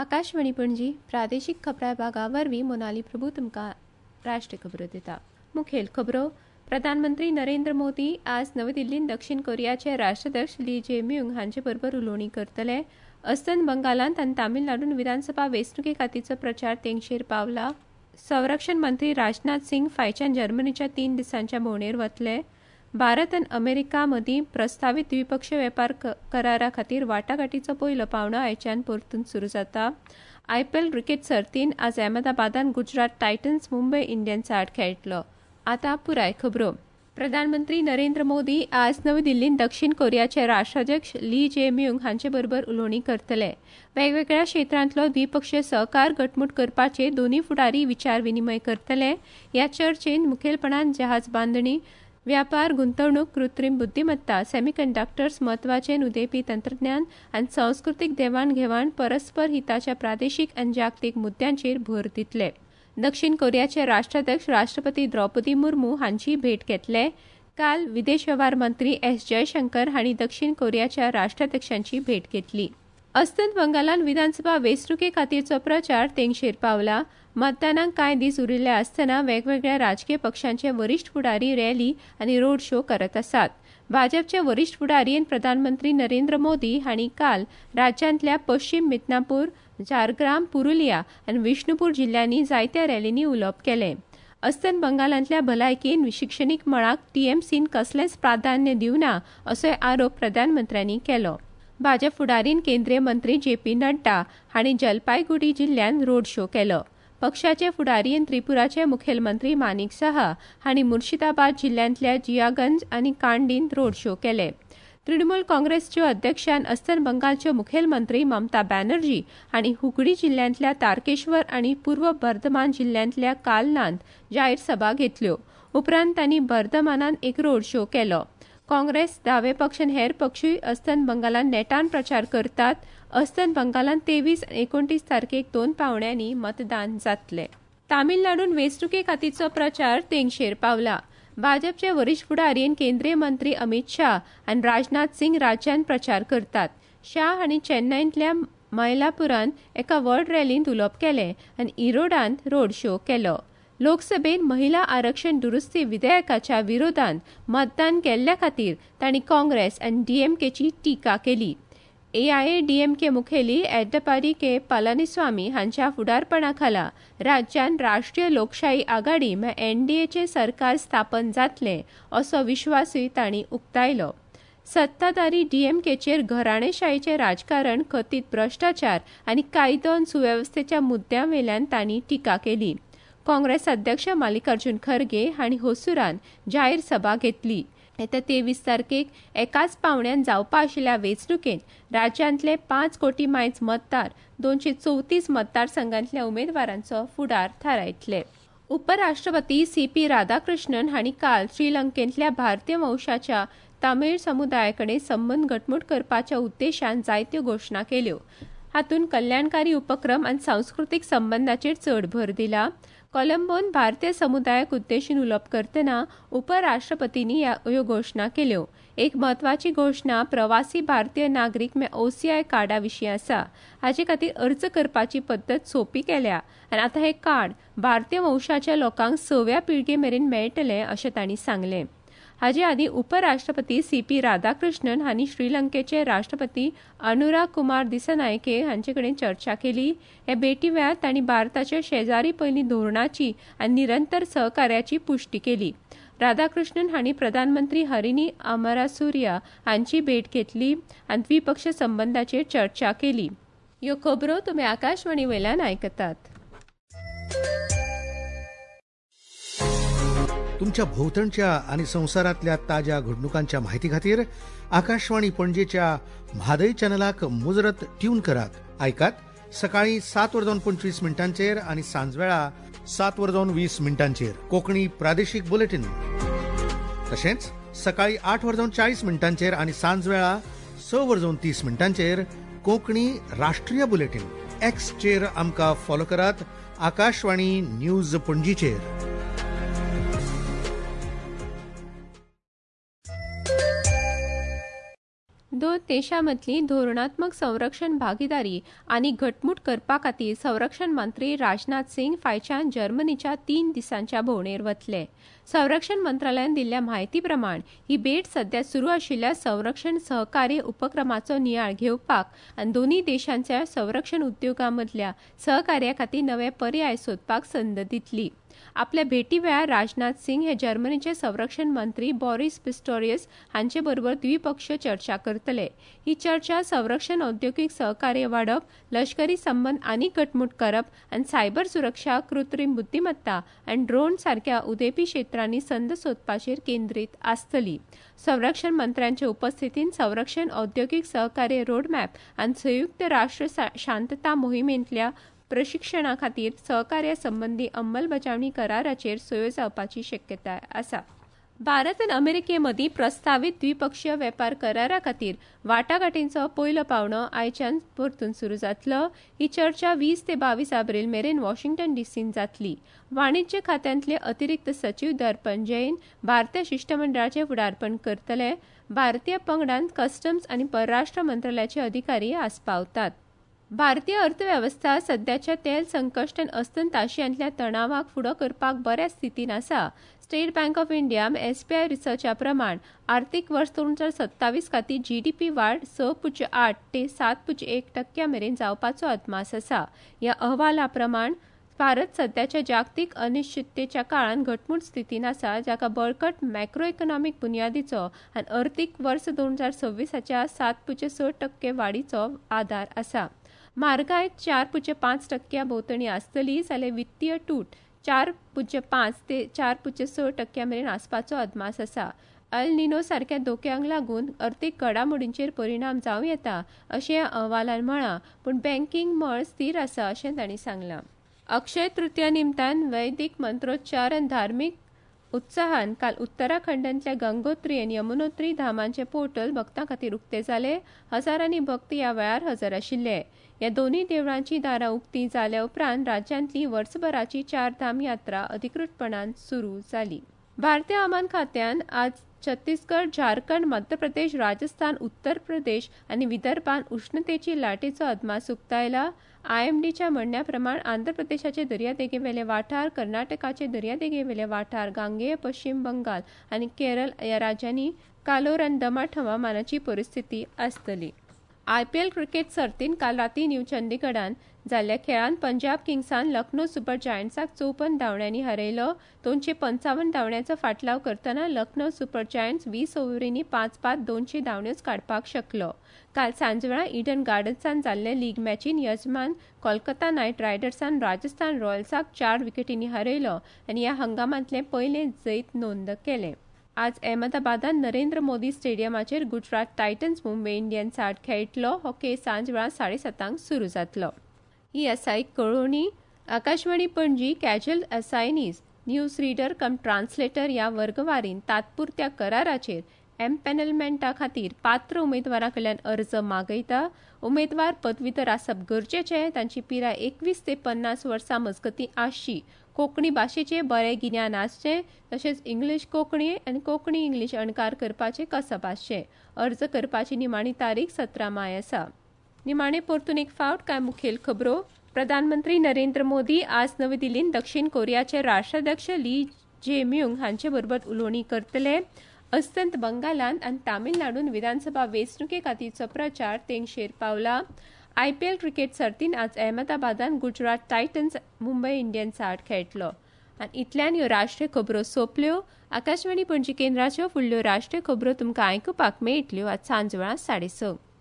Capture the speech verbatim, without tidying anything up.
आकाशवाणी पणजी प्रादेशीक खबरां विभागा वरवीं मोनाली प्रभू तुमकां राष्ट्रीय खबरो दिता. मुखेल खबरो. प्रधानमंत्री नरेंद्र मोदी आज नवी दिल्लींत दक्षिण कोरियाचे राष्ट्राध्यक्ष ली जे म्यूंग हांचे बरोबर उलोवणी करतले. अस्तंत बंगालांत आनी तामिळनाडूंत विधानसभा वेंचणुके खातीरचो प्रचार तेंगशेर पावला. संरक्षण मंत्री राजनाथ सिंग फायच्यान जर्मनीच्या तीन दिसांच्या भोंवडेर वतले. भारत आनी अमेरिका मदीं प्रस्तावीत द्विपक्षीय वेपार करारा खातीर वाटाघाटीचो पयलो पावंडो आयच्यान परतून सुरू जाता. आयपीएल क्रिकेट सर्तींत आज अहमदाबादांत गुजरात टायटन्स मुंबय इंडियन्स आड खेळटलो. आतां पुराय खबरो. प्रधानमंत्री नरेंद्र मोदी आज नवी दिल्लींत दक्षिण कोरियाचे राष्ट्राध्यक्ष ली जे म्यूंग हांचे बरोबर उलोवणी करतले. वेगवेगळ्या क्षेत्रांतलो द्विपक्षीय सहकार घटमूट करपाचे दोनूय फुडारी विचार विनिमय करतले. ह्या चर्चेंत मुखेलपणान जहाज बांदणी, व्यापार, गुंतवणूक, कृत्रीम बुद्धिमत्ता, सेमीकंडक्टर्स, म्हत्वाचे उदेपी तंत्रज्ञान आनी सांस्कृतीक देवाण घेवाण, परस्पर हिताच्या प्रादेशीक आनी जागतीक मुद्द्यांचेर भर दितले. दक्षिण कोरियाचे राष्ट्राध्यक्ष राष्ट्रपती द्रौपदी मुर्मू हांची भेट घेतले. काल विदेश वेव्हार मंत्री एस जयशंकर हांणी दक्षिण कोरियाच्या राष्ट्राध्यक्षांची भेट घेतली. अस्तंत बंगालांत विधानसभा वेंचणुके खातीरचो प्रचार तेंगशेर पावला. मतदानाक कांय दीस उरिल्ले आसतना वेगवेगळ्या राजकीय पक्षांचे वरिश्ठ फुडारी रॅली आनी रोड शो करत आसात. भाजपचे वरिश्ठ फुडारी आनी प्रधानमंत्री नरेंद्र मोदी हांणी काल राज्यांतल्या पश्चिम मिदनापूर, झारग्राम, पुरुलिया आनी विष्णुपूर जिल्ल्यांनी जायत्या रॅलींनी उलोवप केलें. अस्तंत बंगालांतल्या भलायकी आनी शिक्षणीक मळाक टीएमसीन कसलेंच प्राधान्य दिवना असोय आरोप प्रधानमंत्र्यांनी केलो. भाजप फुडारीन केंद्रीय मंत्री जे पी नड्डा हांणी जलपायगुडी जिल्ल्यांत रोड शो केलो. पक्षाचे फुडारी आनी त्रिपुराचे मुखेलमंत्री मानिक साहा हांणी मुर्शिदाबाद जिल्ल्यांतल्या जियागंज आनी कांडींत रोड शो केले. तृणमूल काँग्रेसच्यो अध्यक्षान अस्तंत बंगालच्यो मुखेलमंत्री ममता बॅनर्जी हांणी हुगडी जिल्ल्यांतल्या तारकेश्वर आनी पूर्व बर्धमान जिल्ल्यांतल्या कालनांत जाहीर सभा घेतल्यो. उपरांत तांणी बर्धमानांत एक रोड शो केलो. काँग्रेस, दावे पक्ष आनी हेर पक्षूय अस्तंत बंगालांत नेटान प्रचार करतात. अस्तंत बंगालांत तेवीस आनी एकोणतीस तारखेक दोन पावंड्यांनी मतदान जातले. तामिळनाडूंत वेंचणुके खातीरचो प्रचार तेंगशेर पावला. भाजपचे वरिश्ठ फुडारी आनी केंद्रीय मंत्री अमित शाह आनी राजनाथ सिंग राज्यांत प्रचार करतात. शाह हांणी चेन्नईंतल्या मयलापुरांत एका व्हड रॅलींत उलोवप केलें आनी इरोडांत रोड शो केलो. लोकसभेत महिला आरक्षण दुरुस्ती विधेयकाच्या विरोधांत मतदान केल्ल्या खातीर तांणी काँग्रेस आनी डीएमकेची टिका केली. एआयएडीएमके मुखेली एडपाडी के पलानीस्वामी हांच्या फुडारपणा खाला राज्यात राष्ट्रीय लोकशाही आघाडी म्हळ्यार एनडीएचे सरकार स्थापन जातले असो विश्वासूय तांणी उक्तायलो. सत्ताधारी डीएमकेचेर घराणेशाहीचे राजकारण, कथीत भ्रष्टाचार आनी कायदो आनी सुवेवस्थेच्या मुद्द्यां वेल्यान तांणी टिका केली. काँग्रेस अध्यक्ष मल्लिकार्जुन खरगे हांणी होसुरान जाहीर सभा घेतली. येत्या तेवीस तारखेक एकाच पावंड्यान जावपा आशिल्ल्या वेंचणुकेंत राज्यांतले पांच कोटी मायज मतदार दोनशे चवतीस मतदारसंघांतल्या उमेदवारांचो फुडार थारायतले. उपराष्ट्रपती सी पी राधाकृष्णन हांणी काल श्रीलंकेंतल्या भारतीय वंशाच्या तामीळ समुदायाकडेन संबंद घटमूट करपाच्या उद्देशान जायत्यो घोशणा केल्यो. हातूंत कल्याणकारी उपक्रम आनी सांस्कृतीक संबंदांचेर चड भर दिला. कोलंबोन भारतीय समुदायाक उद्देशून उलोवप करतना उपराष्ट्रपतींनी ह्यो घोशणा केल्यो. एक म्हत्वाची घोशणा प्रवासी भारतीय नागरीक मे ओसीआय कार्डा विशीं आसा. हाचे खातीर अर्ज करपाची पद्दत सोपी केल्या आनी आतां हे कार्ड भारतीय वंशाच्या लोकांक सव्या पिळगे मेरेन मेळटले अशें तांणी सांगलें. हाचे आदीं उपराष्ट्रपती सी पी राधाकृष्णन हांणी श्रीलंकेचे राष्ट्रपती अनुराग कुमार दिसनायके हांचे कडेन चर्चा केली. हे भेटी वेळार तांणी भारताच्या शेजारी पयली धोरणाची आनी निरंतर सहकार्याची पुष्टी केली. राधाकृष्णन हांणी प्रधानमंत्री हरिनी अमरासुर्या हांची भेट घेतली आनी द्विपक्षीय संबंदांचेर चर्चा केली. ह्यो खबरो तुमी आकाशवाणी वयल्यान आयकतात. तुमच्या भोवतणच्या आणि संवसारातल्या ताज्या घडणुकांच्या माहिती खातीर आकाशवाणी पणजेच्या म्हादय चॅनलाक मुजरत ट्यून करात. आयकात सकाळी सात वरजावन पंचवीस मिनटांचेर आणि सांजवेळा सात वरजावन वीस मिनटांचेर कोंकणी प्रादेशीक बुलेटिन. तशेंच सकाळी आठ वरजावन चाळीस मिनटांचेर आणि सांजवेळा स वरजावन तीस मिनटांचेर कोंकणी राष्ट्रीय बुलेटिन. एक्सचेर आमकां फॉलो करात. आकाशवाणी न्यूज पणजीचेर. दोन देशांमधली धोरणात्मक संरक्षण भागीदारी आणि घटमूट करपा खातीर संरक्षण मंत्री राजनाथ सिंग फायच्यान जर्मनीच्या तीन दिसांच्या भोंवडेर वतले. संरक्षण मंत्रालयान दिल्ल्या म्हायती प्रमाण ही भेट सध्या सुरू आशिल्ल्या संरक्षण सहकार्य उपक्रमाचो नियाळ घेवपाक आनी दोन्ही देशांच्या संरक्षण उद्योगांमदल्या सहकार्या खातीर नवे पर्याय सोदपाक संद दितली. आपल्या भेटी वेळार राजनाथ सिंग हे जर्मनीचे संरक्षण मंत्री बॉरिस पिस्टोरियस हांचे बरोबर द्विपक्षीय चर्चा करतले. ही चर्चा संरक्षण औद्योगिक सहकार्य वाडप, लष्करी संबंद आनीक घटमूट करप आनी सायबर सुरक्षा, कृत्रीम बुद्धिमत्ता आनी ड्रोन सारख्या उदेपी क्षेत्रांनी संद सोदपाचेर केंद्रीत आसतली. संरक्षण मंत्र्यांच्या उपस्थितीन संरक्षण औद्योगिक सहकार्य रोडमॅप आनी संयुक्त राष्ट्र शांतता मोहिमेंतल्या प्रशिक्षणा खातीर सहकार्या संबंधी अंमलबजावणी कराराचेर सयो जावपाची शक्यताय आसा. भारत आनी अमेरिके मदीं प्रस्तावित द्विपक्षीय वेपार करारा खातीर वाटाघाटींचो पयलो पावंडो आयच्यान परतून सुरू जातलो. ही चर्चा वीस ते बावीस एप्रिल मेरेन वॉशिंग्टन डीसीन जातली. वाणिज्य खात्यांतले अतिरिक्त सचिव दर्पण जैन भारतीय शिष्टमंडळाचे फुडारपण करतले. भारतीय पंगडांत कस्टम्स आनी परराष्ट्र मंत्रालयाचे अधिकारी आस्पावतात. भारतीय अर्थव्यवस्था सध्याच्या तेल संकश्ट अस्तंत आशियांतल्या तणावाक फुडो करपाक बऱ्या स्थितीन आसा. State Bank of India SBI रिसर्चा प्रमाण आर्थीक वर्स दोन हजार सत्तावीस खातीर जीडीपी वाड स पुज्य आठ ते सात पुज्य एक टक्क्या मेरेन जावपाचो अदमास आसा. ह्या अहवाला प्रमाण भारत सध्याच्या जागतीक अनिश्चिततेच्या काळान घटमूट स्थितीन आसा, जाका बळकट मॅक्रो इकॉनॉमिक बुन्यादीचो आनी अर्थीक वर्स दोन हजार सव्वीसाच्या सात पुज्य स टक्के वाडीचो आधार आसा. म्हारगाय चार पुज्य पांच टक्क्या भोवतणी आसतली जाल्यार वित्तीय तूट चार पुज्य पांच ते चार पुज्य स टक्क्या मेरेन आसपाचो अदमास आसा. अल निनो सारख्या धोक्यांक लागून अर्थीक घडामोडींचेर परिणाम जावं येता अशें ह्या अहवालान म्हळां, पूण बँकींग मळ स्थिर आसा अशें तांणी सांगलां. अक्षय तृतीया निमतान वैदीक मंत्रोच्चार आनी धार्मीक उत्साहान काल उत्तराखंडांतल्या गंगोत्री आनी यमुनोत्री धामांचे पोर्टल भक्तां खातीर उक्ते जाले. हजारांनी भक्त ह्या वेळार हजर आशिल्ले. ह्या दोनूय देवळांची दारां उक्तीं जाल्या उपरांत राज्यांतली वर्सभराची चार धाम यात्रा अधिकृतपणान सुरू जाली. भारतीय हवामान खात्यान आज छत्तीसगड, झारखंड, मध्य प्रदेश, राजस्थान, उत्तर प्रदेश आनी विदर्भान उष्णतेची लाटेचो अदमास उक्तायला. आयएमडीच्या म्हणण्या प्रमाण आंध्र प्रदेशाचे दर्यादेगेवेले वाठार, कर्नाटकाचे दर्यादेगेवेले वाठार, गांगेय पश्चिम बंगाल आनी केरळ ह्या राज्यांनी कालोर आनी दमाट हवामानाची परिस्थिती आसतली. आयपीएल क्रिकेट सर्तीन काल राती न्यू चंदीगडान जाल्ल्या खेळान पंजाब किंग्सान लखनौ सुपर जायंट्साक चौपन्न धांवड्यांनी हारयलो. दोनशे पंचावन्न धांवड्यांचो फाटलाव करतना लखनौ सुपर जायंट्स वीस ओव्हरींनी पांच पांच दोनशे धांवड्योच काडपाक शकलो. काल सांजवेळा इडन गार्डन्सान जाल्ले लीग मॅचीन यजमान कोलकाता नायट रायडर्सान राजस्थान रॉयल्साक चार विकेटींनी हारयलो आनी ह्या हंगामांतले पयले जैत नोंद केले. आज अहमदाबादात नरेंद्र मोदी स्टेडियमाचेर गुजरात टायटन्स मुंबय इंडियन्स आड खेळटलो. हो खेळ सांजवेळा साडे सातांक सुरू जातलो. ही आसा एक कळोवणी. Akashvani Panaji casual assignees news reader cum translator ह्या वर्गवारीन तात्पुरत्या कराराचेर एम्पॅनलमेंटा खातीर पात्र उमेदवारां कडल्यान अर्ज मागयता. उमेदवार पदवीधर आसप गरजेचे. तांची पिराय एकवीस ते पन्नास वर्सां मजगतीं आसची. कोंकणी भाशेचे बरें गिन्यान आसचें. तशेंच इंग्लीश कोंकणी आनी कोंकणी इंग्लीश अणकार करपाचे कसब आसचें. अर्ज करपाची निमाणी तारीख सतरा माय आसा. निमाणे परतून एक फावट कांय मुखेल खबरो. प्रधानमंत्री नरेंद्र मोदी आज नवी दिल्लीन दक्षिण कोरियाचे राष्ट्राध्यक्ष ली जे-म्यूंग हांचे बरोबर उलोवणी करतले. अस्तंत बंगालांत आनी तामिळनाडून विधानसभा वेंचणुके खातीरचो प्रचार तेंगशेर पावला. आयपीएल क्रिकेट सर्तीन आज अहमदाबादान गुजरात टायटन्स मुंबय इंडियन्स आड खेळटलो. आनी इतल्यान ह्यो राष्ट्रीय खबरो सोंपल्यो. आकाशवाणी पणजी केंद्राच्यो फुडल्यो राष्ट्रीय खबरो तुमकां आयकुपाक मेळटल्यो आज सांजवेळा साडे स.